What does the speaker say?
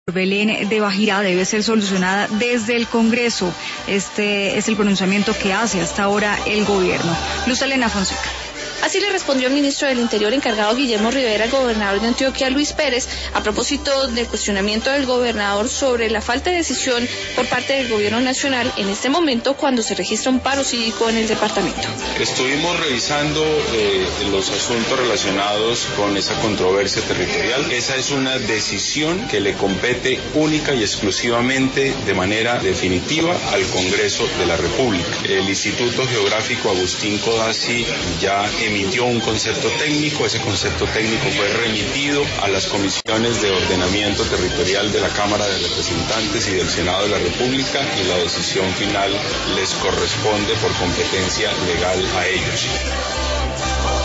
Belén de Bajira debe ser solucionada desde el Congreso. Este es el pronunciamiento que hace hasta ahora el gobierno. Luz Elena Fonseca. Así le respondió el ministro del Interior encargado Guillermo Rivera al gobernador de Antioquia, Luis Pérez, a propósito del cuestionamiento del gobernador sobre la falta de decisión por parte del gobierno nacional en este momento cuando se registra un paro cívico en el departamento. Estuvimos revisando los asuntos relacionados con esa controversia territorial. Esa es una decisión que le compete única y exclusivamente de manera definitiva al Congreso de la República. El Instituto Geográfico Agustín Codazzi ya emitió un concepto técnico. Ese concepto técnico fue remitido a las comisiones de ordenamiento territorial de la Cámara de Representantes y del Senado de la República, y la decisión final les corresponde por competencia legal a ellos.